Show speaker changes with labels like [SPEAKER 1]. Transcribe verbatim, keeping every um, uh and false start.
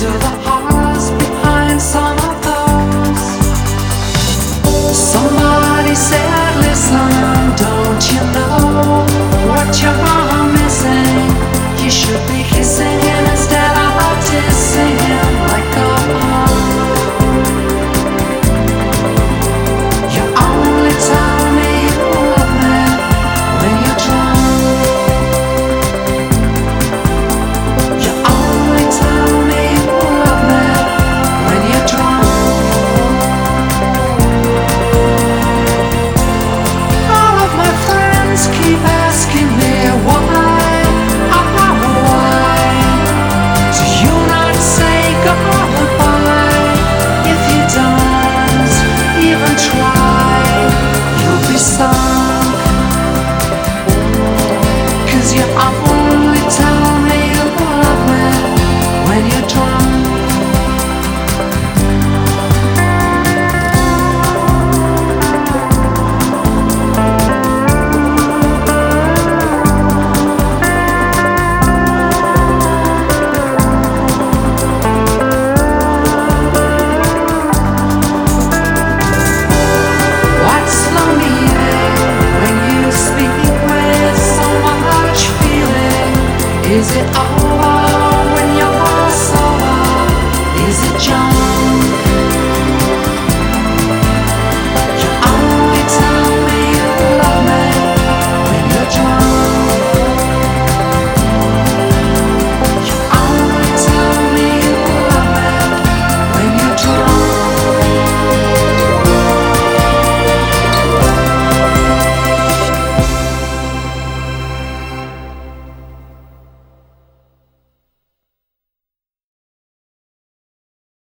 [SPEAKER 1] to the hearts behind some of those. Somebody said, listen, don't you know what you're missing? You should be kissing him instead of dissing him like a you only tell me you love me when you're drunk. You only tell me you love me when you're drunk. All of my friends keep asking me why, oh, why do you not say goodbye? If you don't even try, you'll be sunk. 'Cause you only tell me you love me when you're drunk. What's the meaning when you speak with so much feeling? Is it all